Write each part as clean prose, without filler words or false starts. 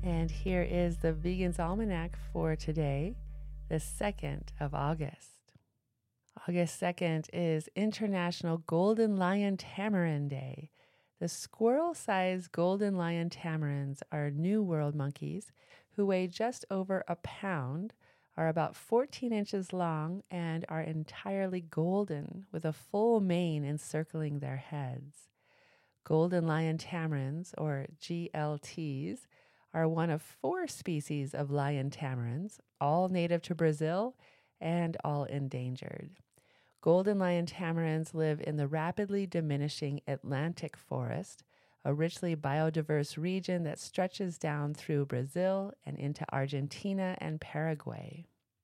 And here is the Vegan's Almanac for today, the 2nd of August. August 2nd is International Golden Lion Tamarin Day. The squirrel-sized golden lion tamarins are New World monkeys who weigh just over a pound, are about 14 inches long, and are entirely golden with a full mane encircling their heads. Golden lion tamarins, or GLTs, are one of 4 species of lion tamarins, all native to Brazil and all endangered. Golden lion tamarins live in the rapidly diminishing Atlantic forest, a richly biodiverse region that stretches down through Brazil and into Argentina and Paraguay.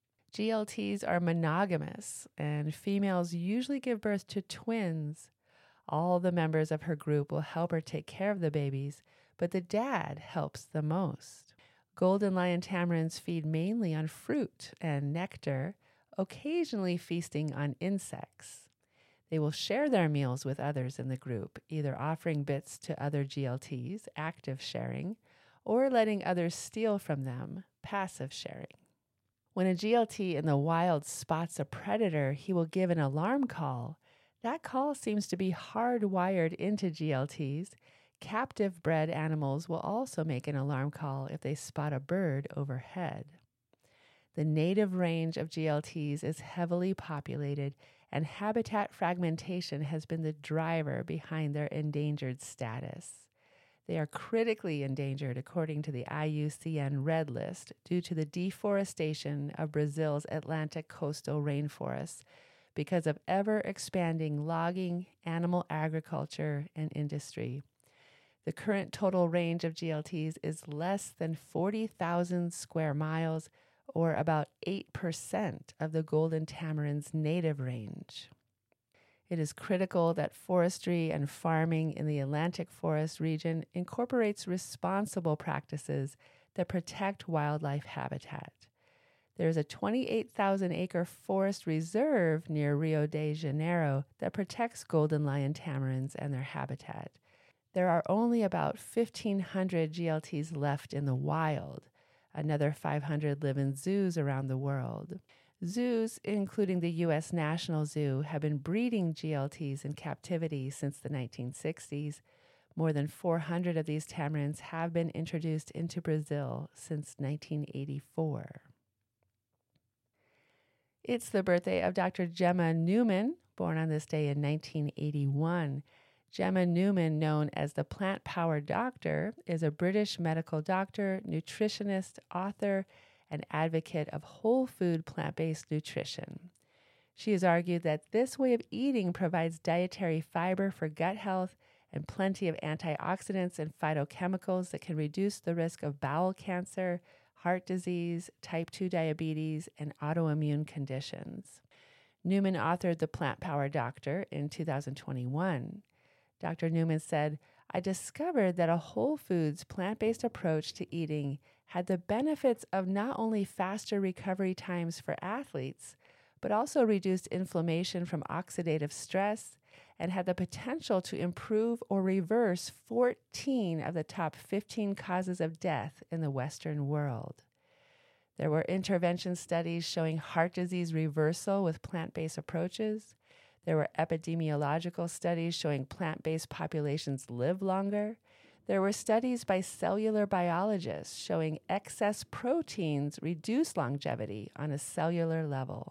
GLTs are monogamous, and females usually give birth to twins. All the members of her group will help her take care of the babies, but the dad helps the most. Golden lion tamarins feed mainly on fruit and nectar, occasionally feasting on insects. They will share their meals with others in the group, either offering bits to other GLTs, active sharing, or letting others steal from them, passive sharing. When a GLT in the wild spots a predator, he will give an alarm call. That call seems to be hardwired into GLTs. Captive bred animals will also make an alarm call if they spot a bird overhead. The native range of GLTs is heavily populated, and habitat fragmentation has been the driver behind their endangered status. They are critically endangered according to the IUCN Red List due to the deforestation of Brazil's Atlantic coastal rainforests because of ever-expanding logging, animal agriculture, and industry. The current total range of GLTs is less than 40,000 square miles, or about 8% of the golden tamarin's native range. It is critical that forestry and farming in the Atlantic forest region incorporates responsible practices that protect wildlife habitat. There is a 28,000-acre forest reserve near Rio de Janeiro that protects golden lion tamarins and their habitat. There are only about 1,500 GLTs left in the wild. Another 500 live in zoos around the world. Zoos, including the U.S. National Zoo, have been breeding GLTs in captivity since the 1960s. More than 400 of these tamarins have been introduced into Brazil since 1984. It's the birthday of Dr. Gemma Newman, born on this day in 1981. Gemma Newman, known as the Plant Power Doctor, is a British medical doctor, nutritionist, author, and advocate of whole food plant-based nutrition. She has argued that this way of eating provides dietary fiber for gut health and plenty of antioxidants and phytochemicals that can reduce the risk of bowel cancer, heart disease, type 2 diabetes, and autoimmune conditions. Newman authored The Plant Power Doctor in 2021. Dr. Newman said, "I discovered that a whole foods, plant-based approach to eating had the benefits of not only faster recovery times for athletes, but also reduced inflammation from oxidative stress and had the potential to improve or reverse 14 of the top 15 causes of death in the Western world." There were intervention studies showing heart disease reversal with plant-based approaches. There were epidemiological studies showing plant-based populations live longer. There were studies by cellular biologists showing excess proteins reduce longevity on a cellular level.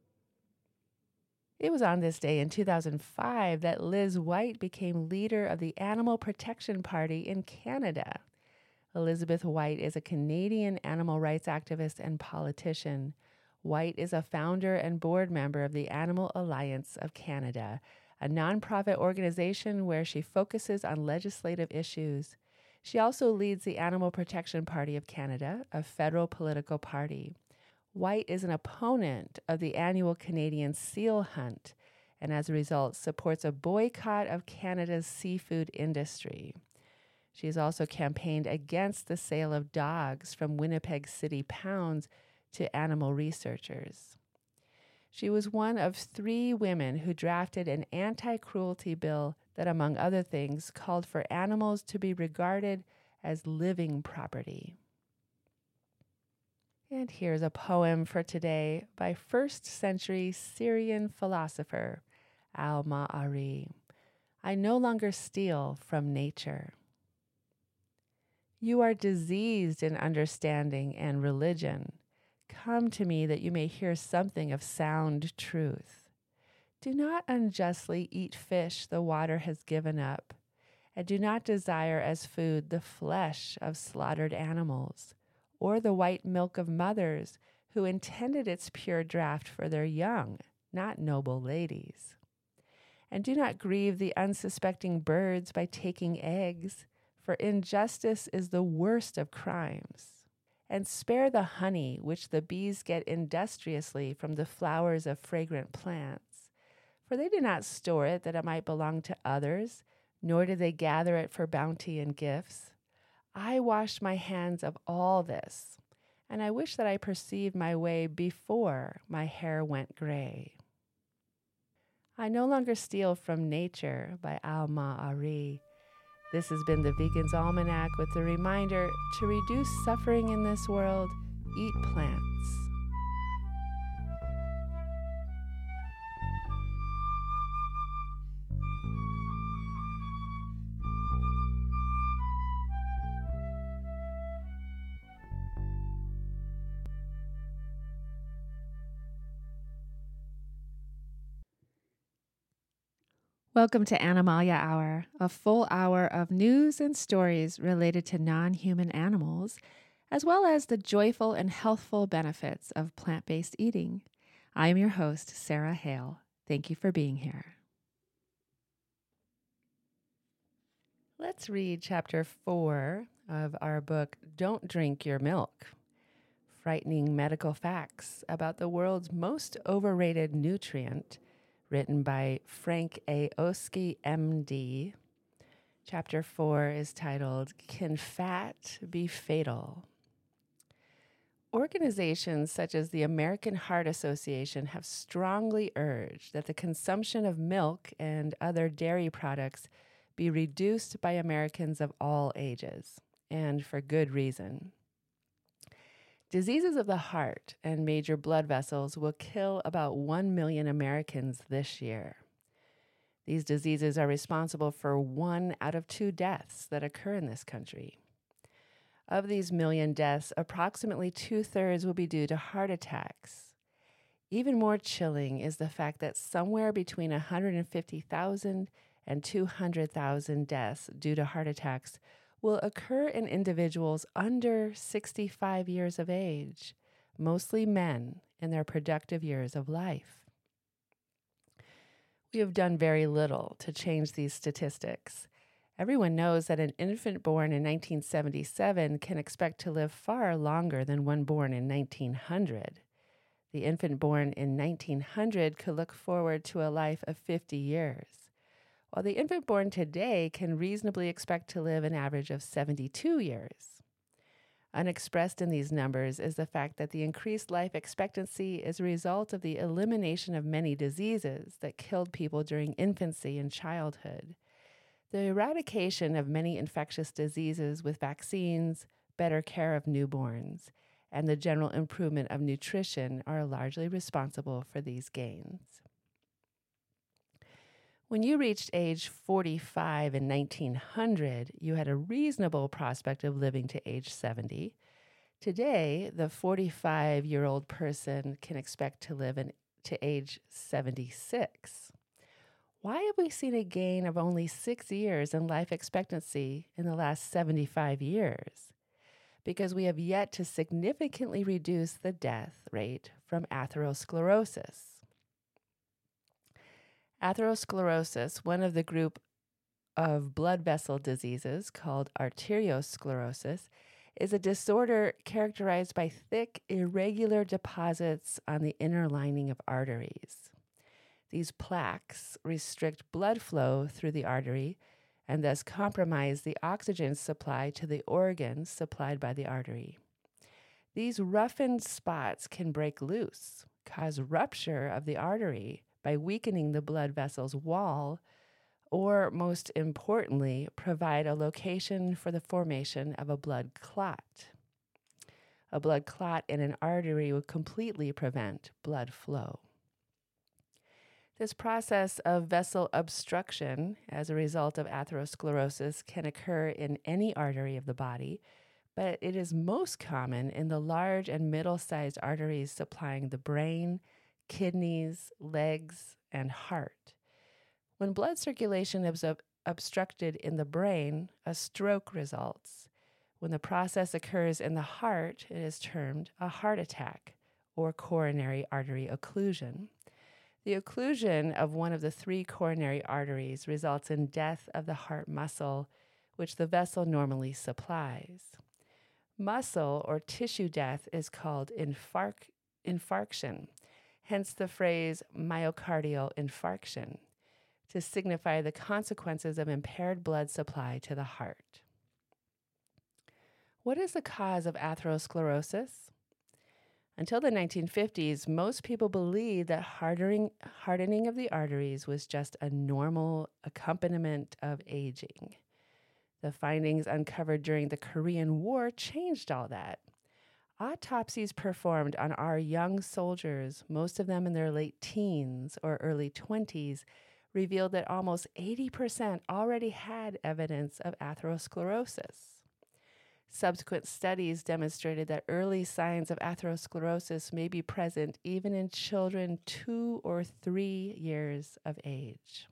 It was on this day in 2005 that Liz White became leader of the Animal Protection Party in Canada. Elizabeth White is a Canadian animal rights activist and politician. White is a founder and board member of the Animal Alliance of Canada, a nonprofit organization where she focuses on legislative issues. She also leads the Animal Protection Party of Canada, a federal political party. White is an opponent of the annual Canadian seal hunt, and as a result supports a boycott of Canada's seafood industry. She has also campaigned against the sale of dogs from Winnipeg City pounds to animal researchers. She was one of 3 women who drafted an anti-cruelty bill that, among other things, called for animals to be regarded as living property. And here's a poem for today by 1st century Syrian philosopher Al-Ma'ari. I no longer steal from nature. You are diseased in understanding and religion. Come to me that you may hear something of sound truth. Do not unjustly eat fish the water has given up, and do not desire as food the flesh of slaughtered animals, or the white milk of mothers who intended its pure draught for their young, not noble ladies. And do not grieve the unsuspecting birds by taking eggs, for injustice is the worst of crimes. And spare the honey which the bees get industriously from the flowers of fragrant plants, for they do not store it that it might belong to others, nor do they gather it for bounty and gifts. I washed my hands of all this, and I wish that I perceived my way before my hair went gray. I no longer steal from nature by Al-Ma'ari. This has been the Vegan's Almanac with the reminder to reduce suffering in this world, eat plants. Welcome to Animalia Hour, a full hour of news and stories related to non-human animals, as well as the joyful and healthful benefits of plant-based eating. I am your host, Sarah Hale. Thank you for being here. Let's read chapter 4 of our book, Don't Drink Your Milk. Frightening medical facts about the world's most overrated nutrient, written by Frank A. Oski, MD. Chapter 4 is titled, Can Fat Be Fatal? Organizations such as the American Heart Association have strongly urged that the consumption of milk and other dairy products be reduced by Americans of all ages, and for good reason. Diseases of the heart and major blood vessels will kill about 1 million Americans this year. These diseases are responsible for 1 out of 2 deaths that occur in this country. Of these million deaths, approximately 2/3 will be due to heart attacks. Even more chilling is the fact that somewhere between 150,000 and 200,000 deaths due to heart attacks will occur in individuals under 65 years of age, mostly men in their productive years of life. We have done very little to change these statistics. Everyone knows that an infant born in 1977 can expect to live far longer than one born in 1900. The infant born in 1900 could look forward to a life of 50 years. While the infant born today can reasonably expect to live an average of 72 years. Unexpressed in these numbers is the fact that the increased life expectancy is a result of the elimination of many diseases that killed people during infancy and childhood. The eradication of many infectious diseases with vaccines, better care of newborns, and the general improvement of nutrition are largely responsible for these gains. When you reached age 45 in 1900, you had a reasonable prospect of living to age 70. Today, the 45-year-old person can expect to live to age 76. Why have we seen a gain of only 6 years in life expectancy in the last 75 years? Because we have yet to significantly reduce the death rate from atherosclerosis. Atherosclerosis, one of the group of blood vessel diseases called arteriosclerosis, is a disorder characterized by thick, irregular deposits on the inner lining of arteries. These plaques restrict blood flow through the artery and thus compromise the oxygen supply to the organs supplied by the artery. These roughened spots can break loose, cause rupture of the artery by weakening the blood vessel's wall, or most importantly, provide a location for the formation of a blood clot. A blood clot in an artery would completely prevent blood flow. This process of vessel obstruction as a result of atherosclerosis can occur in any artery of the body, but it is most common in the large and middle-sized arteries supplying the brain, kidneys, legs, and heart. When blood circulation is obstructed in the brain, a stroke results. When the process occurs in the heart, it is termed a heart attack or coronary artery occlusion. The occlusion of one of the 3 coronary arteries results in death of the heart muscle, which the vessel normally supplies. Muscle or tissue death is called infarction, hence the phrase myocardial infarction, to signify the consequences of impaired blood supply to the heart. What is the cause of atherosclerosis? Until the 1950s, most people believed that hardening of the arteries was just a normal accompaniment of aging. The findings uncovered during the Korean War changed all that. Autopsies performed on our young soldiers, most of them in their late teens or early 20s, revealed that almost 80% already had evidence of atherosclerosis. Subsequent studies demonstrated that early signs of atherosclerosis may be present even in children 2 or 3 years of age.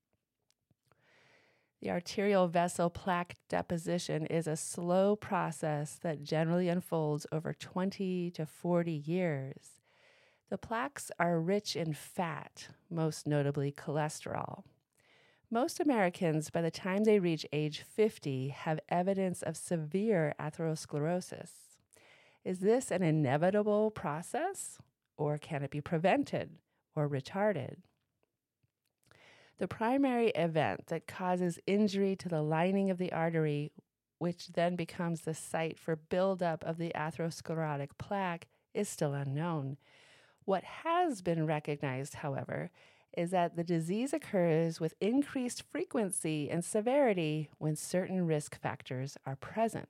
The arterial vessel plaque deposition is a slow process that generally unfolds over 20 to 40 years. The plaques are rich in fat, most notably cholesterol. Most Americans, by the time they reach age 50, have evidence of severe atherosclerosis. Is this an inevitable process, or can it be prevented or retarded? The primary event that causes injury to the lining of the artery, which then becomes the site for buildup of the atherosclerotic plaque, is still unknown. What has been recognized, however, is that the disease occurs with increased frequency and severity when certain risk factors are present.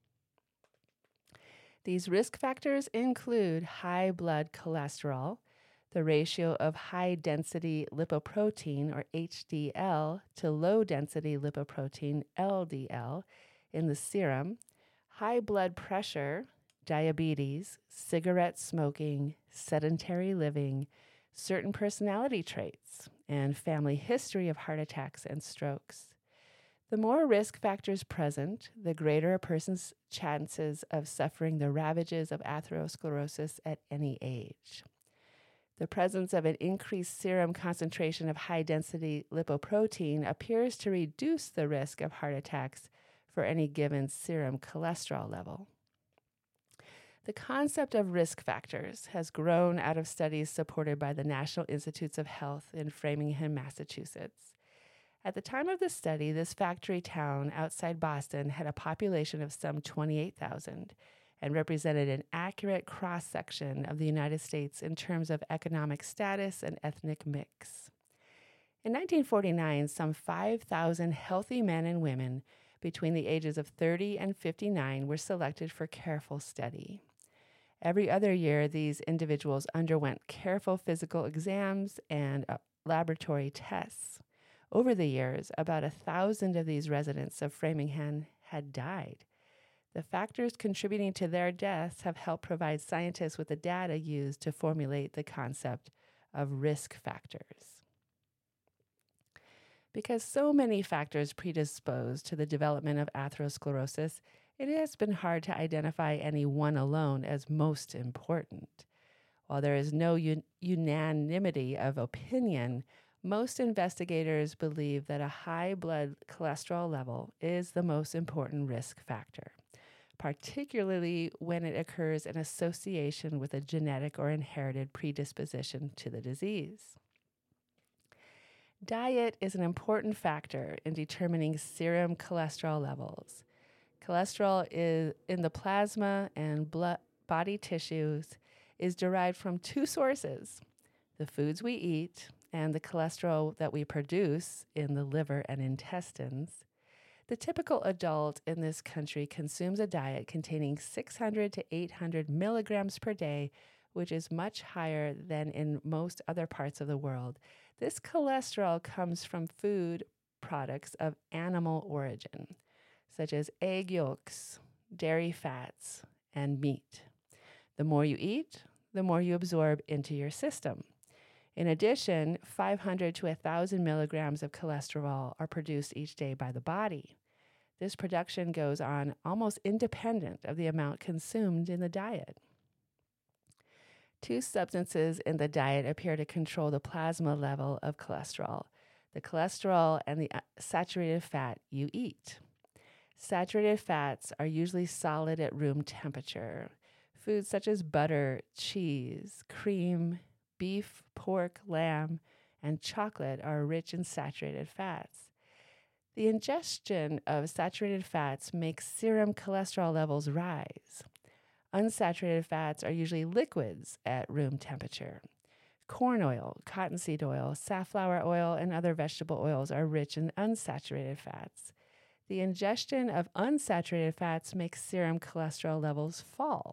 These risk factors include high blood cholesterol, the ratio of high-density lipoprotein, or HDL, to low-density lipoprotein, LDL, in the serum, high blood pressure, diabetes, cigarette smoking, sedentary living, certain personality traits, and family history of heart attacks and strokes. The more risk factors present, the greater a person's chances of suffering the ravages of atherosclerosis at any age. The presence of an increased serum concentration of high-density lipoprotein appears to reduce the risk of heart attacks for any given serum cholesterol level. The concept of risk factors has grown out of studies supported by the National Institutes of Health in Framingham, Massachusetts. At the time of the study, this factory town outside Boston had a population of some 28,000 and represented an accurate cross-section of the United States in terms of economic status and ethnic mix. In 1949, some 5,000 healthy men and women between the ages of 30 and 59 were selected for careful study. Every other year, these individuals underwent careful physical exams and laboratory tests. Over the years, about 1,000 of these residents of Framingham had died. The factors contributing to their deaths have helped provide scientists with the data used to formulate the concept of risk factors. Because so many factors predispose to the development of atherosclerosis, it has been hard to identify any one alone as most important. While there is no unanimity of opinion, most investigators believe that a high blood cholesterol level is the most important risk factor, particularly when it occurs in association with a genetic or inherited predisposition to the disease. Diet is an important factor in determining serum cholesterol levels. Cholesterol is in the plasma and body tissues is derived from 2 sources: the foods we eat and the cholesterol that we produce in the liver and intestines. The typical adult in this country consumes a diet containing 600 to 800 milligrams per day, which is much higher than in most other parts of the world. This cholesterol comes from food products of animal origin, such as egg yolks, dairy fats, and meat. The more you eat, the more you absorb into your system. In addition, 500 to 1,000 milligrams of cholesterol are produced each day by the body. This production goes on almost independent of the amount consumed in the diet. Two substances in the diet appear to control the plasma level of cholesterol: the cholesterol and the saturated fat you eat. Saturated fats are usually solid at room temperature. Foods such as butter, cheese, cream, beef, pork, lamb, and chocolate are rich in saturated fats. The ingestion of saturated fats makes serum cholesterol levels rise. Unsaturated fats are usually liquids at room temperature. Corn oil, cottonseed oil, safflower oil, and other vegetable oils are rich in unsaturated fats. The ingestion of unsaturated fats makes serum cholesterol levels fall.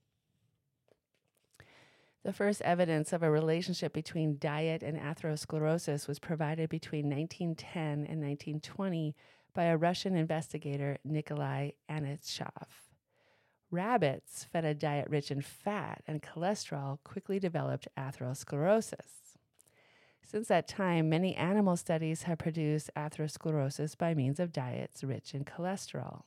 The first evidence of a relationship between diet and atherosclerosis was provided between 1910 and 1920 by a Russian investigator, Nikolai Anitshov. Rabbits fed a diet rich in fat and cholesterol quickly developed atherosclerosis. Since that time, many animal studies have produced atherosclerosis by means of diets rich in cholesterol.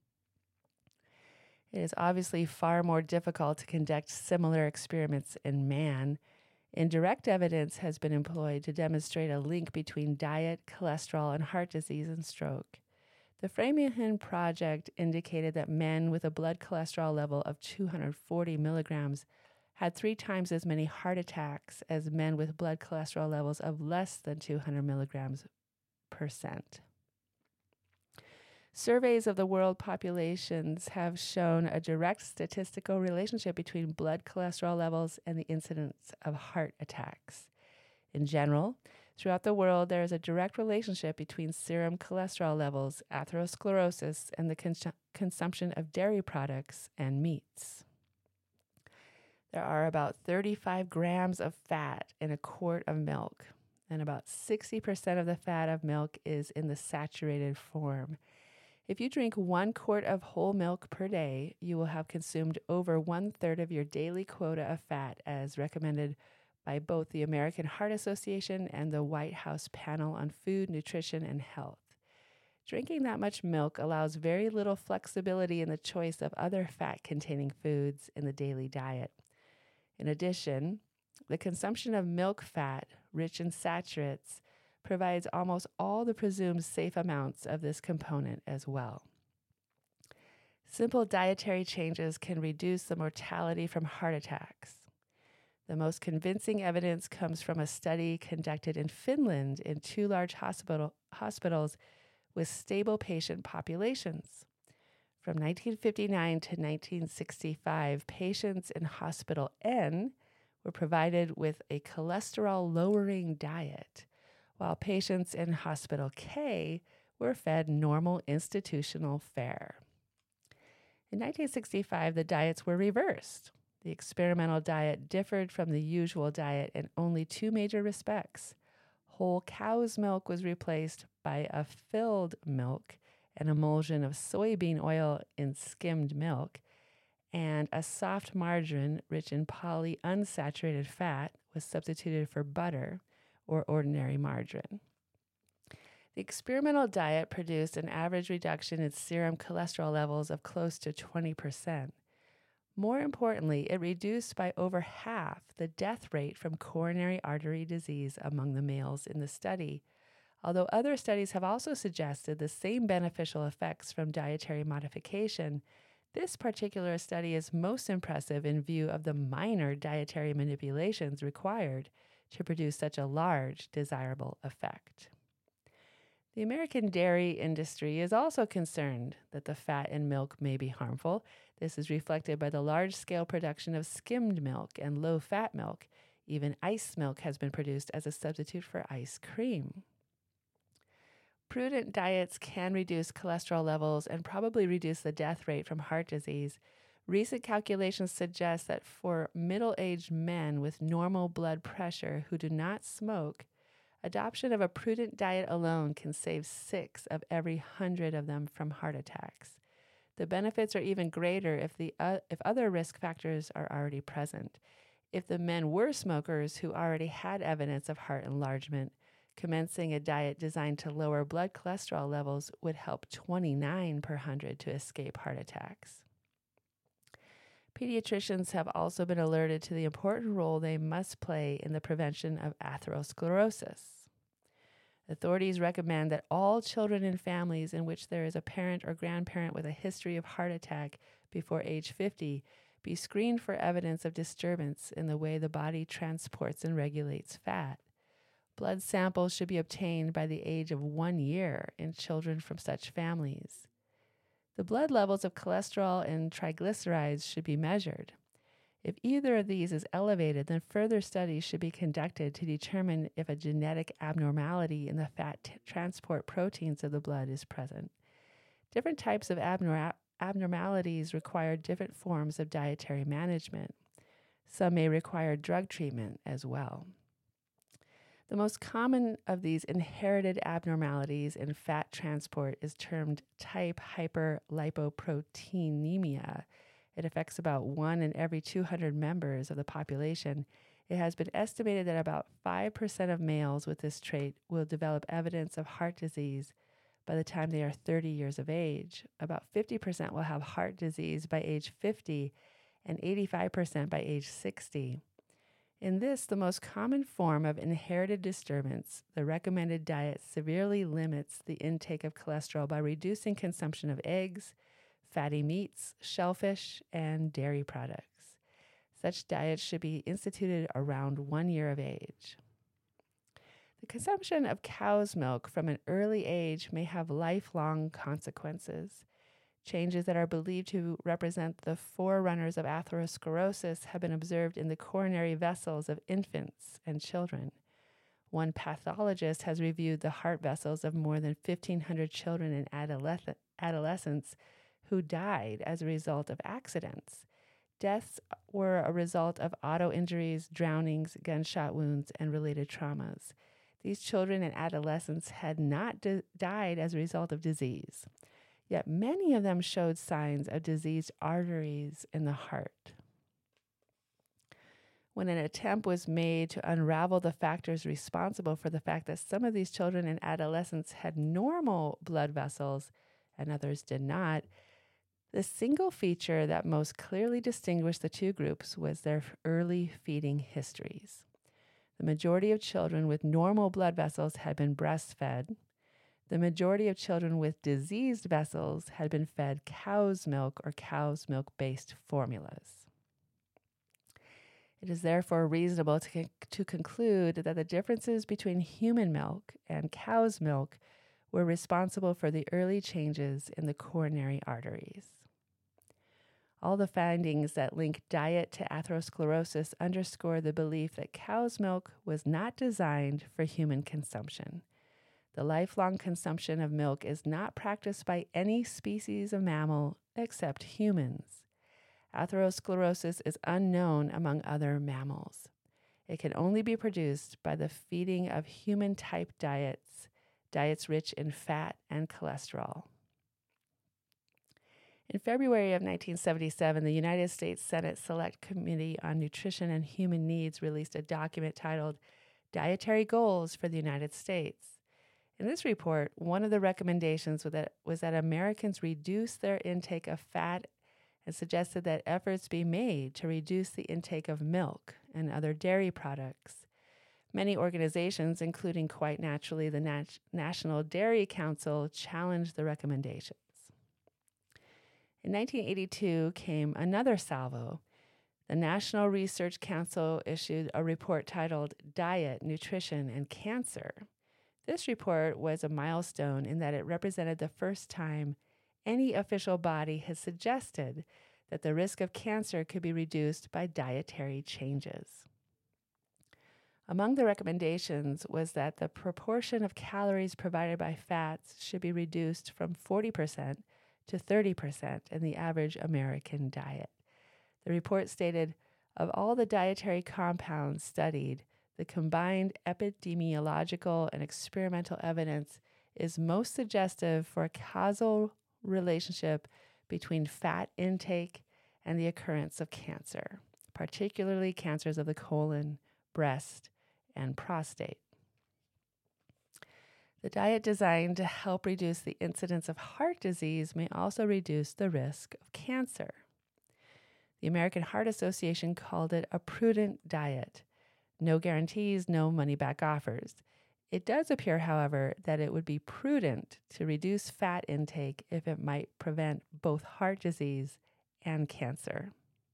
It is obviously far more difficult to conduct similar experiments in man. Indirect evidence has been employed to demonstrate a link between diet, cholesterol, and heart disease and stroke. The Framingham Project indicated that men with a blood cholesterol level of 240 milligrams had 3 times as many heart attacks as men with blood cholesterol levels of less than 200 milligrams percent. Surveys of the world populations have shown a direct statistical relationship between blood cholesterol levels and the incidence of heart attacks. In general, throughout the world, there is a direct relationship between serum cholesterol levels, atherosclerosis, and the consumption of dairy products and meats. There are about 35 grams of fat in a quart of milk, and about 60% of the fat of milk is in the saturated form. If you drink 1 quart of whole milk per day, you will have consumed over 1/3 of your daily quota of fat, as recommended by both the American Heart Association and the White House Panel on Food, Nutrition, and Health. Drinking that much milk allows very little flexibility in the choice of other fat-containing foods in the daily diet. In addition, the consumption of milk fat, rich in saturates, provides almost all the presumed safe amounts of this component as well. Simple dietary changes can reduce the mortality from heart attacks. The most convincing evidence comes from a study conducted in Finland in 2 large hospitals with stable patient populations. From 1959 to 1965, patients in Hospital N were provided with a cholesterol-lowering diet, while patients in Hospital K were fed normal institutional fare. In 1965, the diets were reversed. The experimental diet differed from the usual diet in only 2 major respects. Whole cow's milk was replaced by a filled milk, an emulsion of soybean oil in skimmed milk, and a soft margarine rich in polyunsaturated fat was substituted for butter or ordinary margarine. The experimental diet produced an average reduction in serum cholesterol levels of close to 20%. More importantly, it reduced by over half the death rate from coronary artery disease among the males in the study, although other studies have also suggested the same beneficial effects from dietary modification. This particular study is most impressive in view of the minor dietary manipulations required to produce such a large desirable effect. The American dairy industry is also concerned that the fat in milk may be harmful. This is reflected by the large-scale production of skimmed milk and low-fat milk. Even ice milk has been produced as a substitute for ice cream. Prudent diets can reduce cholesterol levels and probably reduce the death rate from heart disease. Recent calculations suggest that for middle-aged men with normal blood pressure who do not smoke, adoption of a prudent diet alone can save 6 of every 100 of them from heart attacks. The benefits are even greater if other risk factors are already present. If the men were smokers who already had evidence of heart enlargement, commencing a diet designed to lower blood cholesterol levels would help 29 per 100 to escape heart attacks. Pediatricians have also been alerted to the important role they must play in the prevention of atherosclerosis. Authorities recommend that all children in families in which there is a parent or grandparent with a history of heart attack before age 50 be screened for evidence of disturbance in the way the body transports and regulates fat. Blood samples should be obtained by the age of 1 year in children from such families. The blood levels of cholesterol and triglycerides should be measured. If either of these is elevated, then further studies should be conducted to determine if a genetic abnormality in the fat transport proteins of the blood is present. Different types of abnormalities require different forms of dietary management. Some may require drug treatment as well. The most common of these inherited abnormalities in fat transport is termed type hyperlipoproteinemia. It affects about 1 in every 200 members of the population. It has been estimated that about 5% of males with this trait will develop evidence of heart disease by the time they are 30 years of age. About 50% will have heart disease by age 50 and 85% by age 60. In this, the most common form of inherited disturbance, the recommended diet severely limits the intake of cholesterol by reducing consumption of eggs, fatty meats, shellfish, and dairy products. Such diets should be instituted around 1 year of age. The consumption of cow's milk from an early age may have lifelong consequences. Changes that are believed to represent the forerunners of atherosclerosis have been observed in the coronary vessels of infants and children. One pathologist has reviewed the heart vessels of more than 1,500 children and adolescents who died as a result of accidents. Deaths were a result of auto injuries, drownings, gunshot wounds, and related traumas. These children and adolescents had not died as a result of disease, yet many of them showed signs of diseased arteries in the heart. When an attempt was made to unravel the factors responsible for the fact that some of these children and adolescents had normal blood vessels and others did not, the single feature that most clearly distinguished the two groups was their early feeding histories. The majority of children with normal blood vessels had been breastfed. The majority of children with diseased vessels had been fed cow's milk or cow's milk-based formulas. It is therefore reasonable to conclude that the differences between human milk and cow's milk were responsible for the early changes in the coronary arteries. All the findings that link diet to atherosclerosis underscore the belief that cow's milk was not designed for human consumption. The lifelong consumption of milk is not practiced by any species of mammal except humans. Atherosclerosis is unknown among other mammals. It can only be produced by the feeding of human-type diets rich in fat and cholesterol. In February of 1977, the United States Senate Select Committee on Nutrition and Human Needs released a document titled Dietary Goals for the United States. In this report, one of the recommendations was that Americans reduce their intake of fat and suggested that efforts be made to reduce the intake of milk and other dairy products. Many organizations, including quite naturally the National Dairy Council, challenged the recommendations. In 1982 came another salvo. The National Research Council issued a report titled Diet, Nutrition, and Cancer. This report was a milestone in that it represented the first time any official body has suggested that the risk of cancer could be reduced by dietary changes. Among the recommendations was that the proportion of calories provided by fats should be reduced from 40% to 30% in the average American diet. The report stated, of all the dietary compounds studied, the combined epidemiological and experimental evidence is most suggestive for a causal relationship between fat intake and the occurrence of cancer, particularly cancers of the colon, breast, and prostate. The diet designed to help reduce the incidence of heart disease may also reduce the risk of cancer. The American Heart Association called it a prudent diet. No guarantees, no money-back offers. It does appear, however, that it would be prudent to reduce fat intake if it might prevent both heart disease and cancer.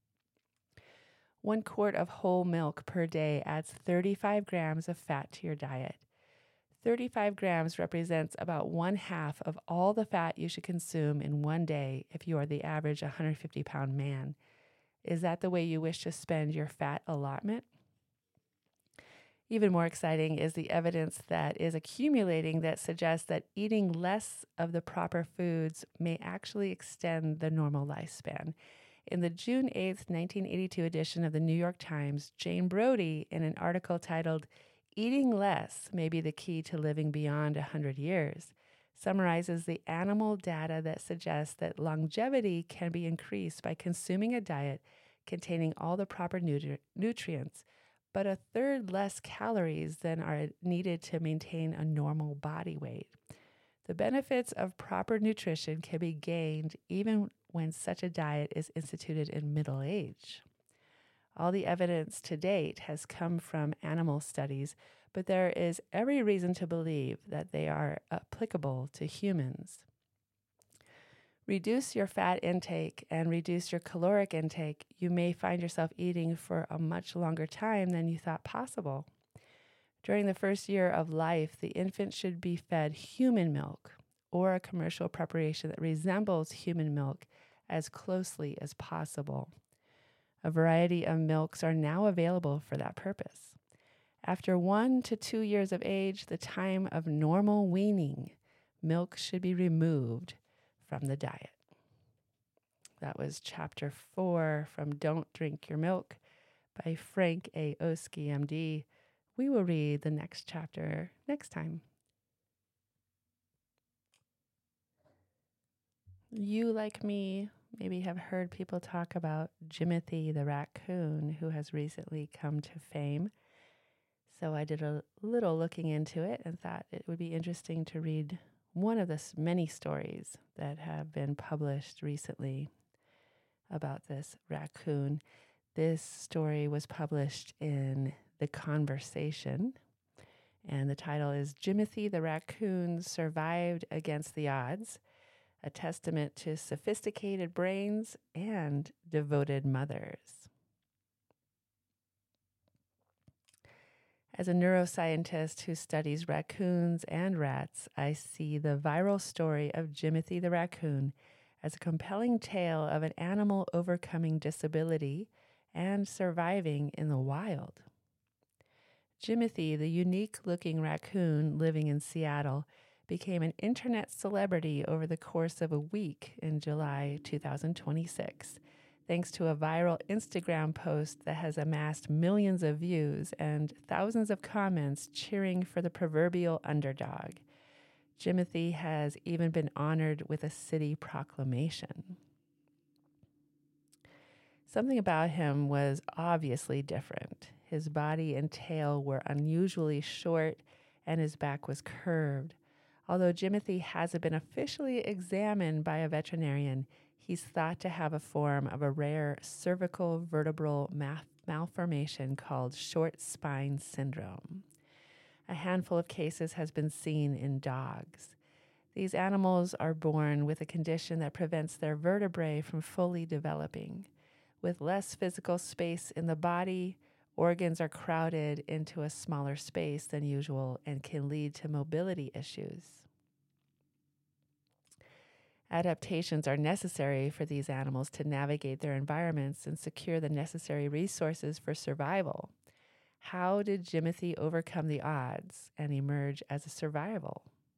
1 quart of whole milk per day adds 35 grams of fat to your diet. 35 grams represents about 1/2 of all the fat you should consume in one day if you are the average 150-pound man. Is that the way you wish to spend your fat allotment? Even more exciting is the evidence that is accumulating that suggests that eating less of the proper foods may actually extend the normal lifespan. In the June 8th, 1982 edition of the New York Times, Jane Brody, in an article titled "Eating Less May Be the Key to Living Beyond 100 Years," summarizes the animal data that suggests that longevity can be increased by consuming a diet containing all the proper nutrients, but 1/3 less calories than are needed to maintain a normal body weight. The benefits of proper nutrition can be gained even when such a diet is instituted in middle age. All the evidence to date has come from animal studies, but there is every reason to believe that they are applicable to humans. Reduce your fat intake and reduce your caloric intake. You may find yourself eating for a much longer time than you thought possible. During the first year of life, the infant should be fed human milk or a commercial preparation that resembles human milk as closely as possible. A variety of milks are now available for that purpose. After 1 to 2 years of age, the time of normal weaning, milk should be removed from the diet. That was chapter 4 from Don't Drink Your Milk by Frank A. Oski, MD. We will read the next chapter next time. You, like me, maybe have heard people talk about Jimothy the raccoon, who has recently come to fame. So I did a little looking into it and thought it would be interesting to read one of the many stories that have been published recently about this raccoon. This story was published in The Conversation, and the title is Jimothy the Raccoon Survived Against the Odds, a testament to sophisticated brains and devoted mothers. As a neuroscientist who studies raccoons and rats, I see the viral story of Jimothy the raccoon as a compelling tale of an animal overcoming disability and surviving in the wild. Jimothy, the unique-looking raccoon living in Seattle, became an internet celebrity over the course of a week in July 2026, thanks to a viral Instagram post that has amassed millions of views and thousands of comments cheering for the proverbial underdog. Jimothy has even been honored with a city proclamation. Something about him was obviously different. His body and tail were unusually short, and his back was curved. Although Jimothy hasn't been officially examined by a veterinarian, he's thought to have a form of a rare cervical vertebral malformation called short spine syndrome. A handful of cases has been seen in dogs. These animals are born with a condition that prevents their vertebrae from fully developing. With less physical space in the body, organs are crowded into a smaller space than usual and can lead to mobility issues. Adaptations are necessary for these animals to navigate their environments and secure the necessary resources for survival. How did Jimothy overcome the odds and emerge as a survivor?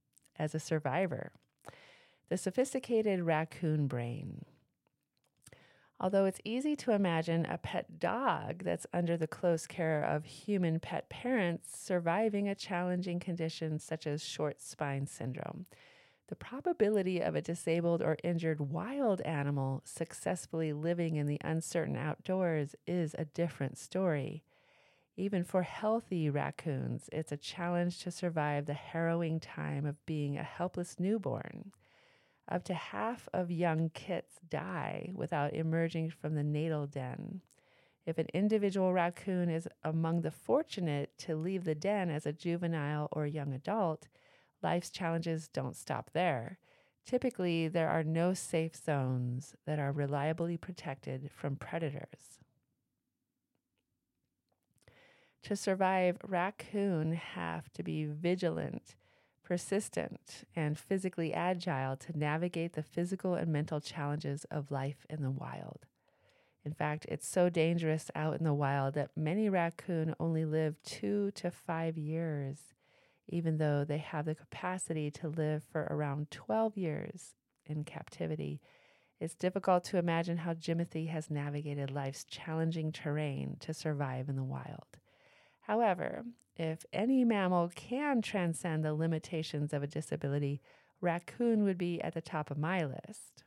The sophisticated raccoon brain. Although it's easy to imagine a pet dog that's under the close care of human pet parents surviving a challenging condition such as short spine syndrome, the probability of a disabled or injured wild animal successfully living in the uncertain outdoors is a different story. Even for healthy raccoons, it's a challenge to survive the harrowing time of being a helpless newborn. Up to half of young kits die without emerging from the natal den. If an individual raccoon is among the fortunate to leave the den as a juvenile or young adult, life's challenges don't stop there. Typically, there are no safe zones that are reliably protected from predators. To survive, raccoon have to be vigilant, persistent, and physically agile to navigate the physical and mental challenges of life in the wild. In fact, it's so dangerous out in the wild that many raccoon only live 2 to 5 years, even though they have the capacity to live for around 12 years in captivity. It's difficult to imagine how Jimothy has navigated life's challenging terrain to survive in the wild. However, if any mammal can transcend the limitations of a disability, raccoon would be at the top of my list.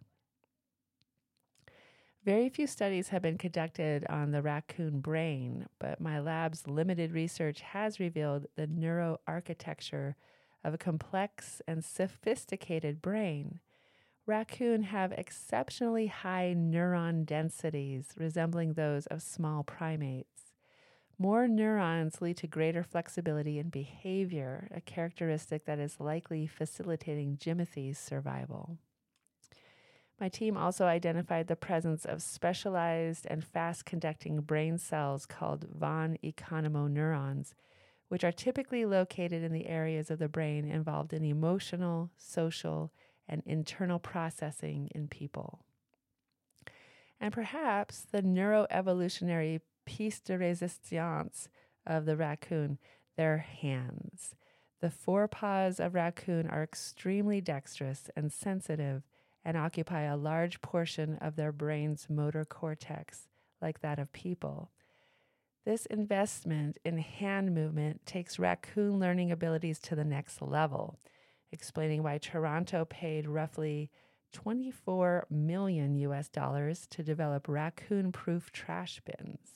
Very few studies have been conducted on the raccoon brain, but my lab's limited research has revealed the neuroarchitecture of a complex and sophisticated brain. Raccoon have exceptionally high neuron densities resembling those of small primates. More neurons lead to greater flexibility in behavior, a characteristic that is likely facilitating Jimothy's survival. My team also identified the presence of specialized and fast-conducting brain cells called von Economo neurons, which are typically located in the areas of the brain involved in emotional, social, and internal processing in people. And perhaps the neuroevolutionary piece de resistance of the raccoon, their hands. The forepaws of raccoon are extremely dexterous and sensitive and occupy a large portion of their brain's motor cortex, like that of people. This investment in hand movement takes raccoon learning abilities to the next level, explaining why Toronto paid roughly $24 million to develop raccoon-proof trash bins.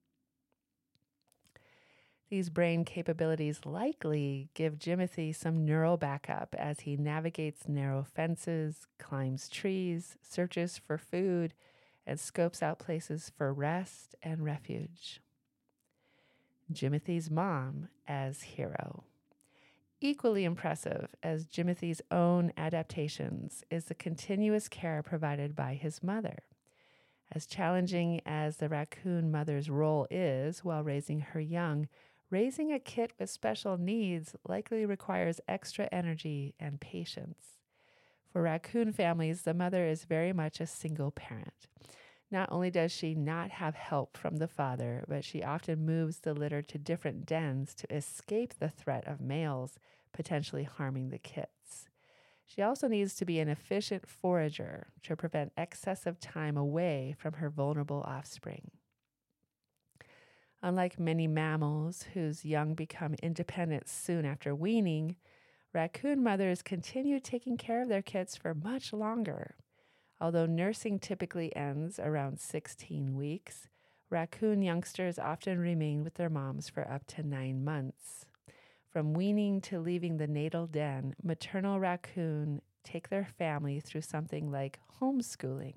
These brain capabilities likely give Jimothy some neural backup as he navigates narrow fences, climbs trees, searches for food, and scopes out places for rest and refuge. Jimothy's mom as hero. Equally impressive as Jimothy's own adaptations is the continuous care provided by his mother. As challenging as the raccoon mother's role is while raising her young, raising a kit with special needs likely requires extra energy and patience. For raccoon families, the mother is very much a single parent. Not only does she not have help from the father, but she often moves the litter to different dens to escape the threat of males potentially harming the kits. She also needs to be an efficient forager to prevent excessive time away from her vulnerable offspring. Unlike many mammals whose young become independent soon after weaning, raccoon mothers continue taking care of their kits for much longer. Although nursing typically ends around 16 weeks, raccoon youngsters often remain with their moms for up to 9 months. From weaning to leaving the natal den, maternal raccoon take their family through something like homeschooling.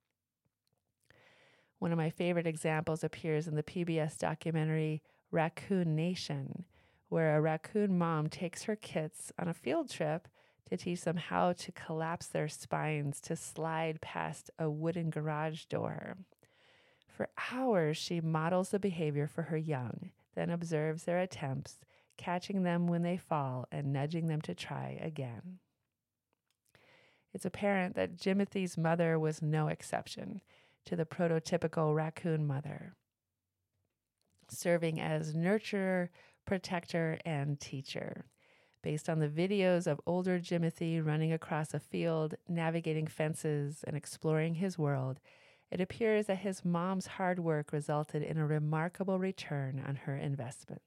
One of my favorite examples appears in the PBS documentary Raccoon Nation, where a raccoon mom takes her kits on a field trip to teach them how to collapse their spines to slide past a wooden garage door. For hours, she models the behavior for her young, then observes their attempts, catching them when they fall and nudging them to try again. It's apparent that Jimothy's mother was no exception to the prototypical raccoon mother. serving as nurturer, protector, and teacher. Based on the videos of older Jimothy running across a field, navigating fences, and exploring his world, it appears that his mom's hard work resulted in a remarkable return on her investment.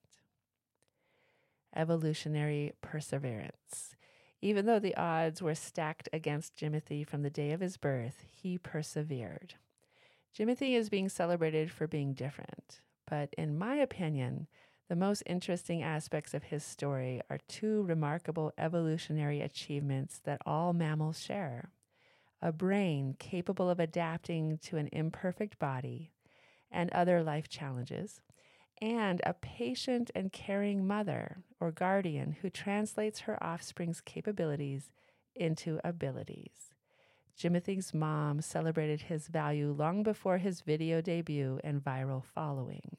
Evolutionary perseverance. Even though the odds were stacked against Jimothy from the day of his birth, he persevered. Jimothy is being celebrated for being different, but in my opinion, the most interesting aspects of his story are two remarkable evolutionary achievements that all mammals share: a brain capable of adapting to an imperfect body and other life challenges, and a patient and caring mother or guardian who translates her offspring's capabilities into abilities. Jimothy's mom celebrated his value long before his video debut and viral following.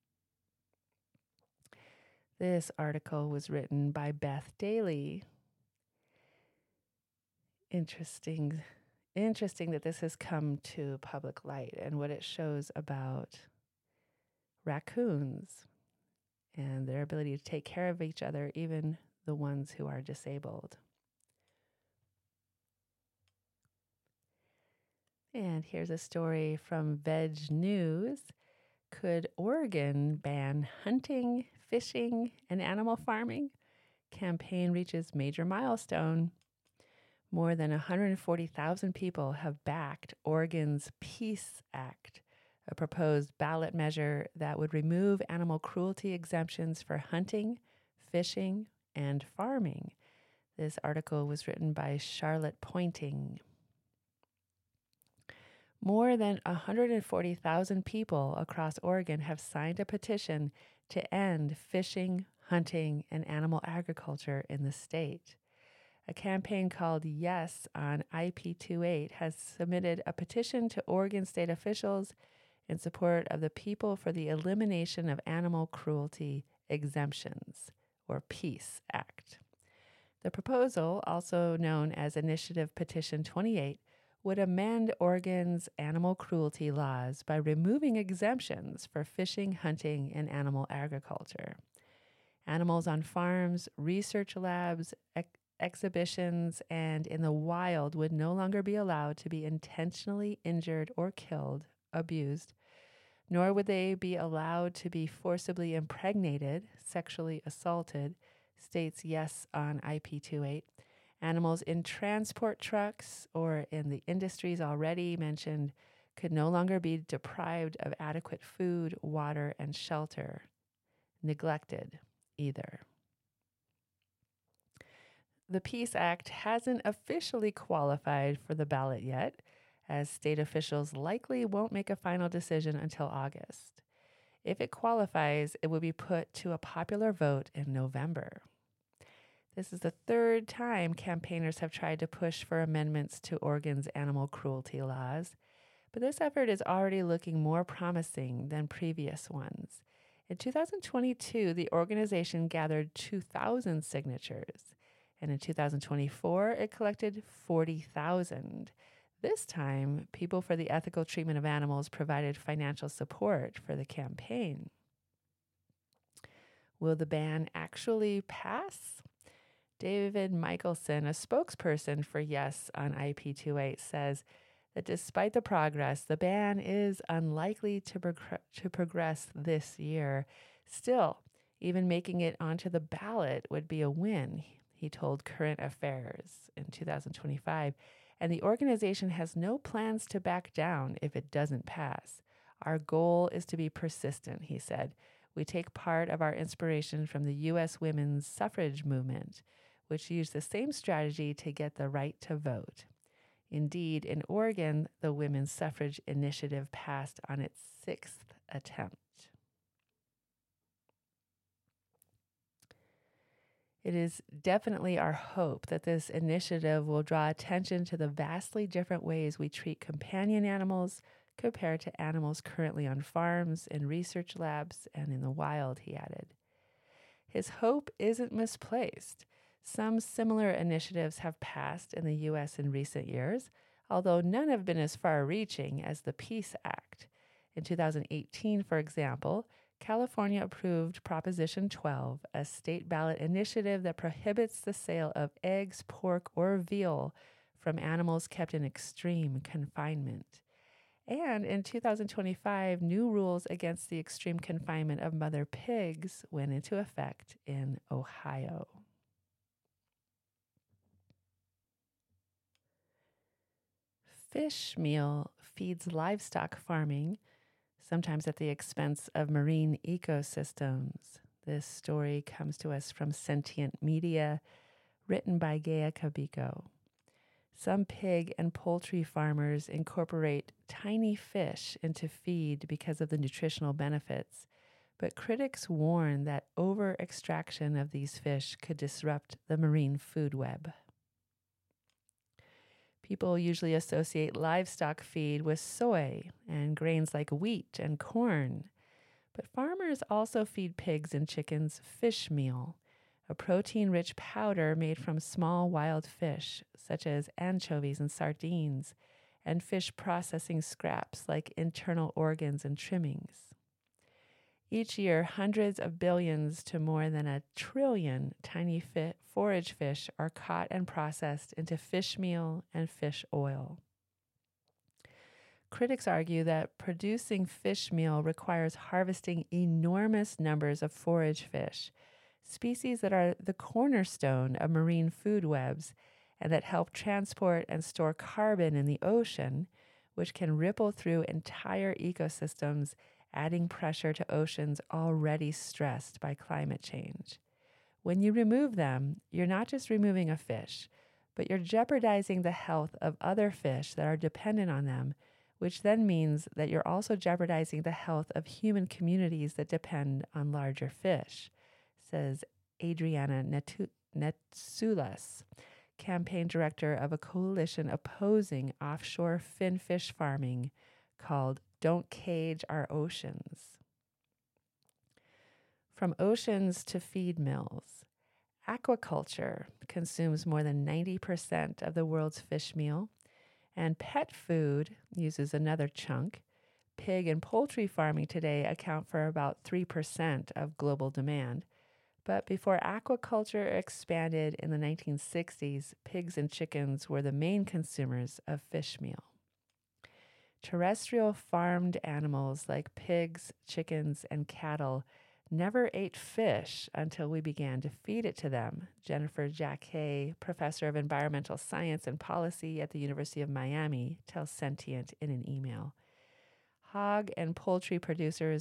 This article was written by Beth Daly. Interesting that this has come to public light and what it shows about raccoons and their ability to take care of each other, even the ones who are disabled. And here's a story from Veg News. Could Oregon ban hunting, fishing, and animal farming? Campaign reaches major milestone. More than 140,000 people have backed Oregon's PEACE Act, a proposed ballot measure that would remove animal cruelty exemptions for hunting, fishing, and farming. This article was written by Charlotte Pointing. More than 140,000 people across Oregon have signed a petition to end fishing, hunting, and animal agriculture in the state. A campaign called Yes on IP28 has submitted a petition to Oregon state officials in support of the People for the Elimination of Animal Cruelty Exemptions, or PEACE Act. The proposal, also known as Initiative Petition 28, would amend Oregon's animal cruelty laws by removing exemptions for fishing, hunting, and animal agriculture. Animals on farms, research labs, exhibitions, and in the wild would no longer be allowed to be intentionally injured or killed, abused, nor would they be allowed to be forcibly impregnated, sexually assaulted, states Yes on IP28. Animals in transport trucks or in the industries already mentioned could no longer be deprived of adequate food, water, and shelter, neglected either. The PEACE Act hasn't officially qualified for the ballot yet, as state officials likely won't make a final decision until August. If it qualifies, it will be put to a popular vote in November. This is the third time campaigners have tried to push for amendments to Oregon's animal cruelty laws, but this effort is already looking more promising than previous ones. In 2022, the organization gathered 2,000 signatures, and in 2024, it collected 40,000. This time, People for the Ethical Treatment of Animals provided financial support for the campaign. Will the ban actually pass? David Michelson, a spokesperson for Yes on IP28, says that despite the progress, the ban is unlikely to progress this year. Still, even making it onto the ballot would be a win, he told Current Affairs in 2025. And the organization has no plans to back down if it doesn't pass. Our goal is to be persistent, he said. We take part of our inspiration from the U.S. women's suffrage movement, which used the same strategy to get the right to vote. Indeed, in Oregon, the Women's Suffrage Initiative passed on its 6th attempt. It is definitely our hope that this initiative will draw attention to the vastly different ways we treat companion animals compared to animals currently on farms, in research labs, and in the wild, he added. His hope isn't misplaced. Some similar initiatives have passed in the U.S. in recent years, although none have been as far-reaching as the PEACE Act. In 2018, for example, California approved Proposition 12, a state ballot initiative that prohibits the sale of eggs, pork, or veal from animals kept in extreme confinement. And in 2025, new rules against the extreme confinement of mother pigs went into effect in Ohio. Fish meal feeds livestock farming, sometimes at the expense of marine ecosystems. This story comes to us from Sentient Media, written by Gaia Cabiko. Some pig and poultry farmers incorporate tiny fish into feed because of the nutritional benefits, but critics warn that over-extraction of these fish could disrupt the marine food web. People usually associate livestock feed with soy and grains like wheat and corn, but farmers also feed pigs and chickens fish meal, a protein-rich powder made from small wild fish, such as anchovies and sardines, and fish processing scraps like internal organs and trimmings. Each year, hundreds of billions to more than 1 trillion tiny forage fish are caught and processed into fish meal and fish oil. Critics argue that producing fish meal requires harvesting enormous numbers of forage fish, species that are the cornerstone of marine food webs and that help transport and store carbon in the ocean, which can ripple through entire ecosystems, adding pressure to oceans already stressed by climate change. When you remove them, you're not just removing a fish, but you're jeopardizing the health of other fish that are dependent on them, which then means that you're also jeopardizing the health of human communities that depend on larger fish, says Adriana Netsoulas, campaign director of a coalition opposing offshore finfish farming called Don't Cage Our Oceans. From oceans to feed mills, aquaculture consumes more than 90% of the world's fish meal, and pet food uses another chunk. Pig and poultry farming today account for about 3% of global demand. But before aquaculture expanded in the 1960s, pigs and chickens were the main consumers of fish meal. Terrestrial farmed animals like pigs, chickens, and cattle never ate fish until we began to feed it to them, Jennifer Jacquet, professor of environmental science and policy at the University of Miami, tells Sentient in an email. Hog and poultry producers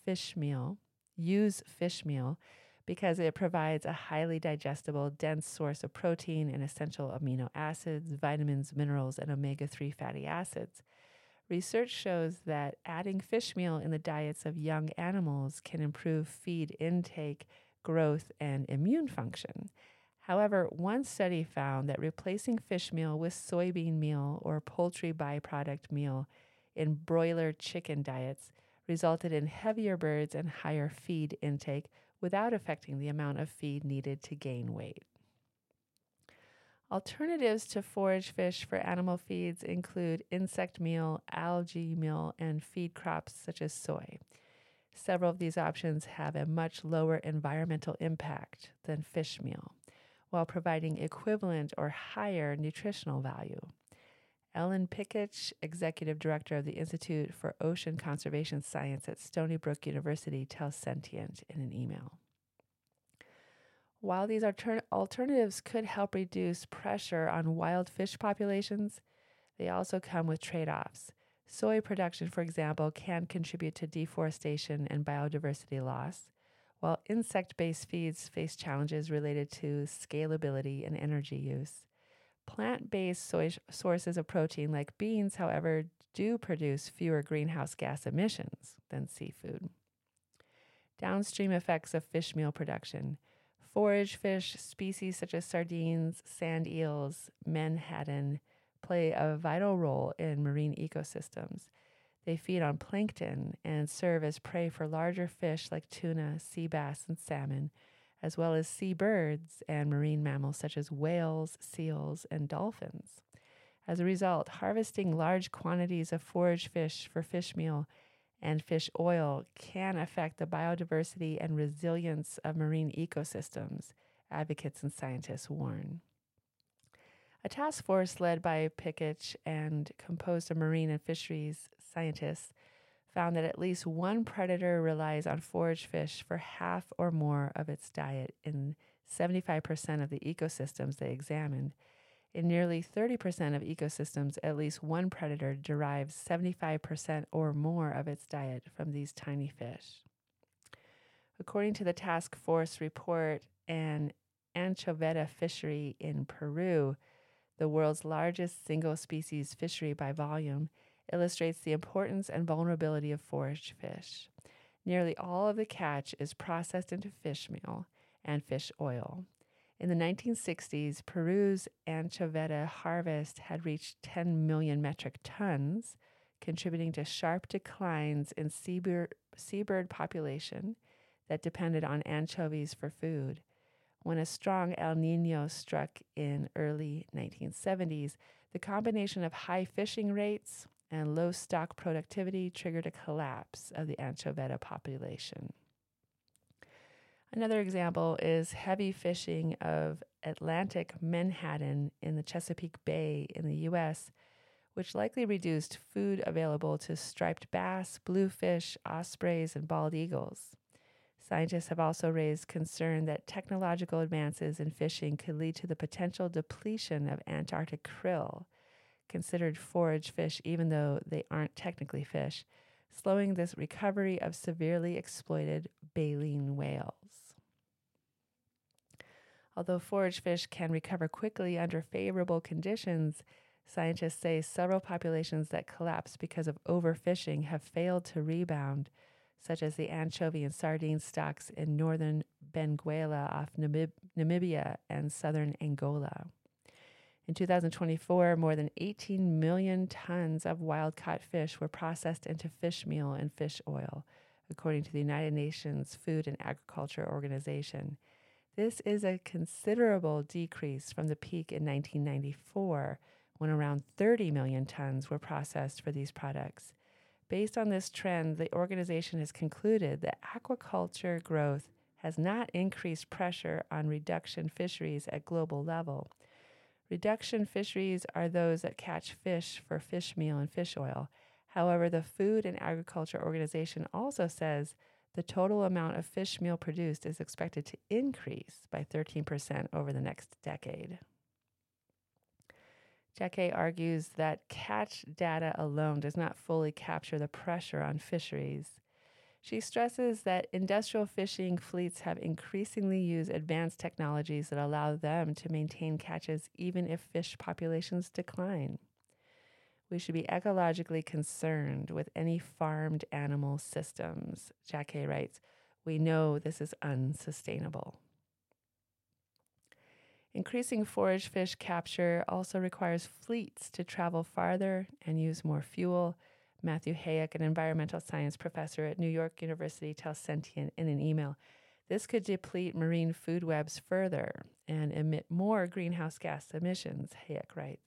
use fish meal because it provides a highly digestible, dense source of protein and essential amino acids, vitamins, minerals, and omega-3 fatty acids. Research shows that adding fish meal in the diets of young animals can improve feed intake, growth, and immune function. However, one study found that replacing fish meal with soybean meal or poultry byproduct meal in broiler chicken diets resulted in heavier birds and higher feed intake without affecting the amount of feed needed to gain weight. Alternatives to forage fish for animal feeds include insect meal, algae meal, and feed crops such as soy. Several of these options have a much lower environmental impact than fish meal, while providing equivalent or higher nutritional value. Ellen Pikich, executive director of the Institute for Ocean Conservation Science at Stony Brook University, tells Sentient in an email. While these alternatives could help reduce pressure on wild fish populations, they also come with trade-offs. Soy production, for example, can contribute to deforestation and biodiversity loss, while insect-based feeds face challenges related to scalability and energy use. Plant-based sources of protein like beans, however, do produce fewer greenhouse gas emissions than seafood. Downstream effects of fish meal production. Forage fish species such as sardines, sand eels, menhaden play a vital role in marine ecosystems. They feed on plankton and serve as prey for larger fish like tuna, sea bass, and salmon, as well as seabirds and marine mammals such as whales, seals, and dolphins. As a result, harvesting large quantities of forage fish for fish meal and fish oil can affect the biodiversity and resilience of marine ecosystems, advocates and scientists warn. A task force led by Piketch and composed of marine and fisheries scientists found that at least one predator relies on forage fish for half or more of its diet in 75% of the ecosystems they examined. In nearly 30% of ecosystems, at least one predator derives 75% or more of its diet from these tiny fish. According to the task force report, an anchoveta fishery in Peru, the world's largest single species fishery by volume, illustrates the importance and vulnerability of forage fish. Nearly all of the catch is processed into fish meal and fish oil. In the 1960s, Peru's anchoveta harvest had reached 10 million metric tons, contributing to sharp declines in seabird population that depended on anchovies for food. When a strong El Niño struck in early 1970s, the combination of high fishing rates and low stock productivity triggered a collapse of the anchoveta population. Another example is heavy fishing of Atlantic menhaden in the Chesapeake Bay in the U.S., which likely reduced food available to striped bass, bluefish, ospreys, and bald eagles. Scientists have also raised concern that technological advances in fishing could lead to the potential depletion of Antarctic krill, considered forage fish even though they aren't technically fish, slowing this recovery of severely exploited baleen whales. Although forage fish can recover quickly under favorable conditions, scientists say several populations that collapse because of overfishing have failed to rebound, such as the anchovy and sardine stocks in northern Benguela off Namibia and southern Angola. In 2024, more than 18 million tons of wild-caught fish were processed into fish meal and fish oil, according to the United Nations Food and Agriculture Organization. This is a considerable decrease from the peak in 1994, when around 30 million tons were processed for these products. Based on this trend, the organization has concluded that aquaculture growth has not increased pressure on reduction fisheries at global level. Reduction fisheries are those that catch fish for fish meal and fish oil. However, the Food and Agriculture Organization also says the total amount of fish meal produced is expected to increase by 13% over the next decade. Jacquet argues that catch data alone does not fully capture the pressure on fisheries. She stresses that industrial fishing fleets have increasingly used advanced technologies that allow them to maintain catches even if fish populations decline. We should be ecologically concerned with any farmed animal systems, Jacquet writes. We know this is unsustainable. Increasing forage fish capture also requires fleets to travel farther and use more fuel. Matthew Hayek, an environmental science professor at New York University, tells Sentient in an email. This could deplete marine food webs further and emit more greenhouse gas emissions, Hayek writes.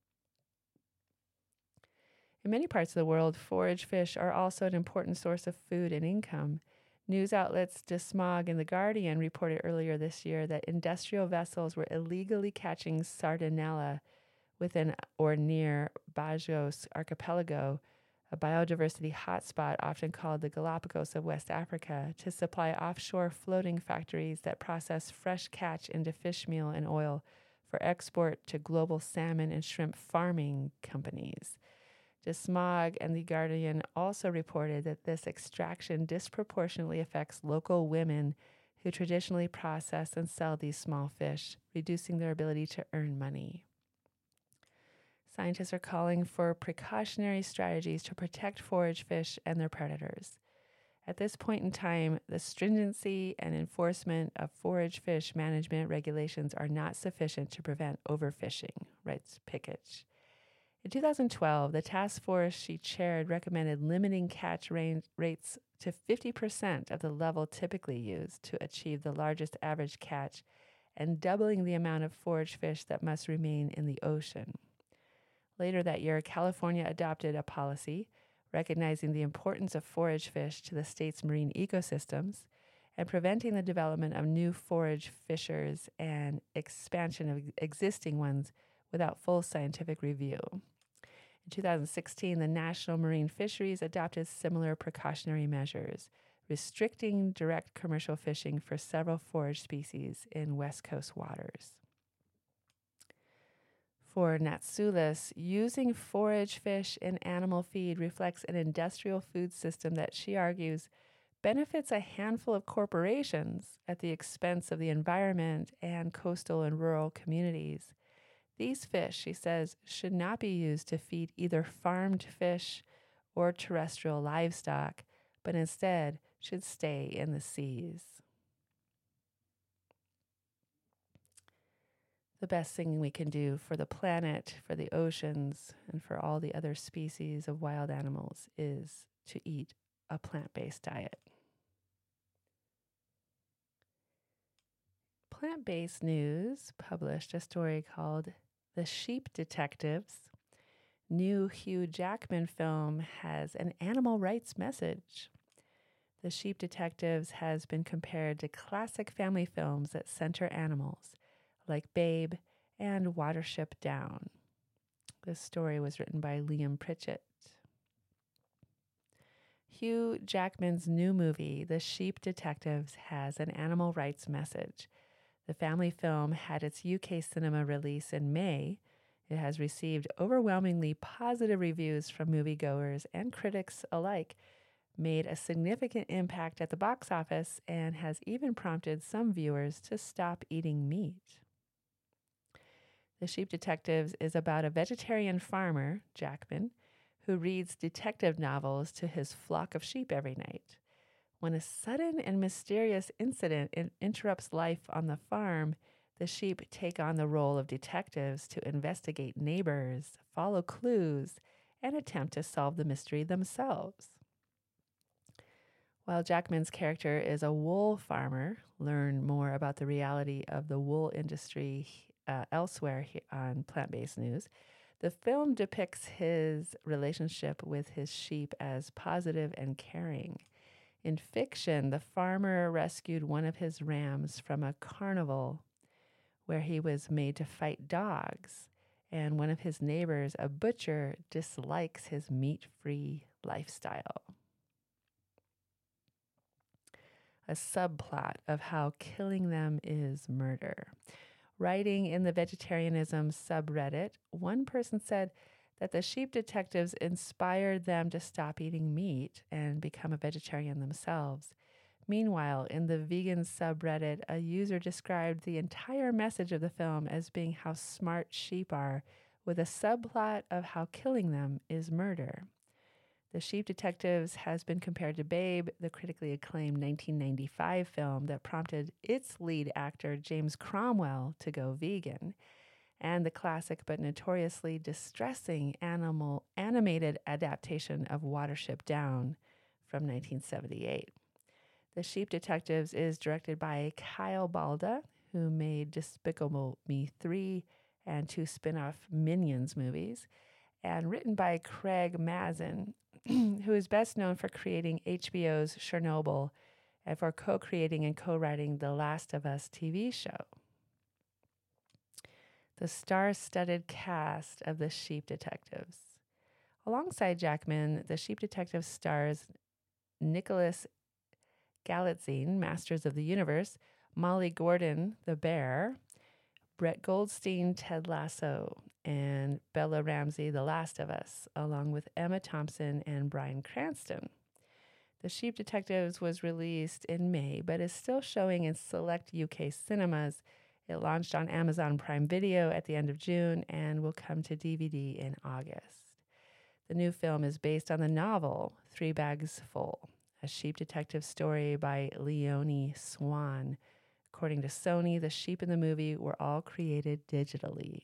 In many parts of the world, forage fish are also an important source of food and income. News outlets De Smog and The Guardian reported earlier this year that industrial vessels were illegally catching sardinella within or near Bajos Archipelago, a biodiversity hotspot often called the Galapagos of West Africa, to supply offshore floating factories that process fresh catch into fish meal and oil for export to global salmon and shrimp farming companies. De Smog and The Guardian also reported that this extraction disproportionately affects local women who traditionally process and sell these small fish, reducing their ability to earn money. Scientists are calling for precautionary strategies to protect forage fish and their predators. At this point in time, the stringency and enforcement of forage fish management regulations are not sufficient to prevent overfishing, writes Piketch. In 2012, the task force she chaired recommended limiting catch rates to 50% of the level typically used to achieve the largest average catch and doubling the amount of forage fish that must remain in the ocean. Later that year, California adopted a policy recognizing the importance of forage fish to the state's marine ecosystems and preventing the development of new forage fishers and expansion of existing ones without full scientific review. In 2016, the National Marine Fisheries adopted similar precautionary measures, restricting direct commercial fishing for several forage species in West Coast waters. For Natsoulis, using forage fish in animal feed reflects an industrial food system that she argues benefits a handful of corporations at the expense of the environment and coastal and rural communities. These fish, she says, should not be used to feed either farmed fish or terrestrial livestock, but instead should stay in the seas. The best thing we can do for the planet, for the oceans, and for all the other species of wild animals is to eat a plant-based diet. Plant-Based News published a story called The Sheep Detectives. New Hugh Jackman film has an animal rights message. The Sheep Detectives has been compared to classic family films that center animals, like Babe and Watership Down. This story was written by Liam Pritchett. Hugh Jackman's new movie, The Sheep Detectives, has an animal rights message. The family film had its UK cinema release in May. It has received overwhelmingly positive reviews from moviegoers and critics alike, made a significant impact at the box office, and has even prompted some viewers to stop eating meat. The Sheep Detectives is about a vegetarian farmer, Jackman, who reads detective novels to his flock of sheep every night. When a sudden and mysterious incident interrupts life on the farm, the sheep take on the role of detectives to investigate neighbors, follow clues, and attempt to solve the mystery themselves. While Jackman's character is a wool farmer, learn more about the reality of the wool industry elsewhere on Plant-Based News. The film depicts his relationship with his sheep as positive and caring. In fiction, the farmer rescued one of his rams from a carnival where he was made to fight dogs, and one of his neighbors, a butcher, dislikes his meat-free lifestyle. A subplot of how killing them is murder. Writing in the vegetarianism subreddit, one person said that the Sheep Detectives inspired them to stop eating meat and become a vegetarian themselves. Meanwhile, in the vegan subreddit, a user described the entire message of the film as being how smart sheep are, with a subplot of how killing them is murder. The Sheep Detectives has been compared to Babe, the critically acclaimed 1995 film that prompted its lead actor, James Cromwell, to go vegan, and the classic but notoriously distressing animated adaptation of Watership Down from 1978. The Sheep Detectives is directed by Kyle Balda, who made Despicable Me 3 and 2 spin-off Minions movies, and written by Craig Mazin, who is best known for creating HBO's Chernobyl and for co-creating and co-writing The Last of Us TV show. The star-studded cast of The Sheep Detectives. Alongside Jackman, The Sheep Detectives stars Nicholas Galitzine, Masters of the Universe, Molly Gordon, the Bear, Brett Goldstein, Ted Lasso, and Bella Ramsey, The Last of Us, along with Emma Thompson and Bryan Cranston. The Sheep Detectives was released in May, but is still showing in select UK cinemas. It launched on Amazon Prime Video at the end of June and will come to DVD in August. The new film is based on the novel 3 Bags Full, a sheep detective story by Leonie Swan. According to Sony, the sheep in the movie were all created digitally.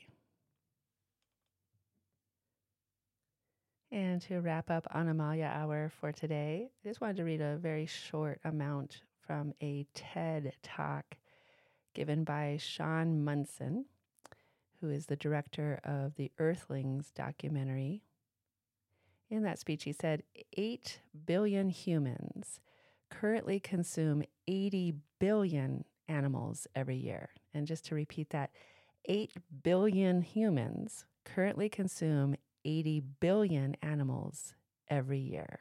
And to wrap up Animalia Hour for today, I just wanted to read a very short amount from a TED Talk given by Sean Munson, who is the director of the Earthlings documentary. In that speech, he said 8 billion humans currently consume 80 billion animals every year. And just to repeat that, 8 billion humans currently consume 80 billion animals every year.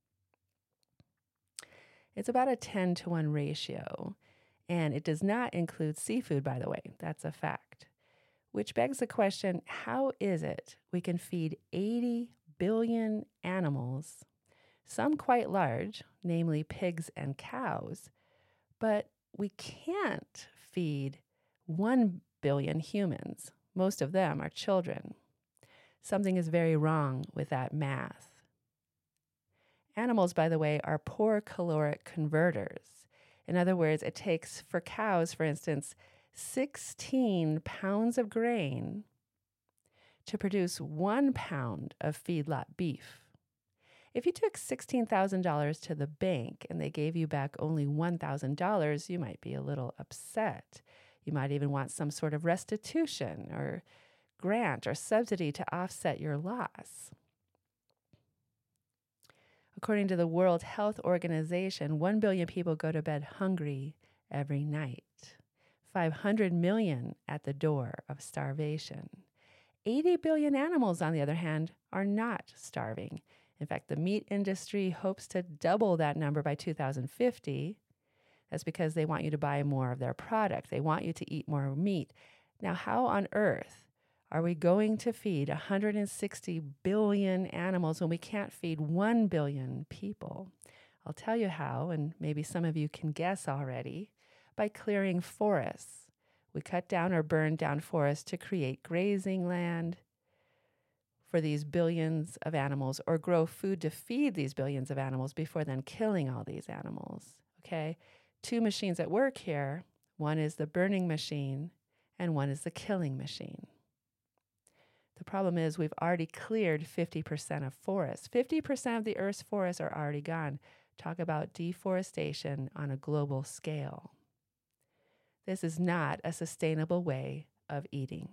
It's about a 10-to-1 ratio, and it does not include seafood, by the way. That's a fact. Which begs the question, how is it we can feed 80 billion animals, some quite large, namely pigs and cows, but we can't feed 1 billion humans? Most of them are children. Something is very wrong with that math. Animals, by the way, are poor caloric converters. In other words, it takes, for cows, for instance, 16 pounds of grain to produce 1 pound of feedlot beef. If you took $16,000 to the bank and they gave you back only $1,000, you might be a little upset. You might even want some sort of restitution or grant or subsidy to offset your loss. According to the World Health Organization, 1 billion people go to bed hungry every night. 500 million at the door of starvation. 80 billion animals, on the other hand, are not starving. In fact, the meat industry hopes to double that number by 2050. That's because they want you to buy more of their product. They want you to eat more meat. Now, how on earth are we going to feed 160 billion animals when we can't feed 1 billion people? I'll tell you how, and maybe some of you can guess already. By clearing forests. We cut down or burn down forests to create grazing land for these billions of animals, or grow food to feed these billions of animals before then killing all these animals. Okay? 2 machines at work here. One is the burning machine, and one is the killing machine. The problem is we've already cleared 50% of forests. 50% of the Earth's forests are already gone. Talk about deforestation on a global scale. This is not a sustainable way of eating.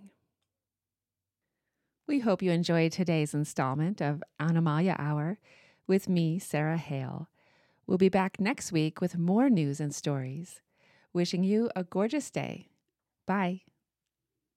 We hope you enjoyed today's installment of Animalia Hour with me, Sarah Hale. We'll be back next week with more news and stories. Wishing you a gorgeous day. Bye.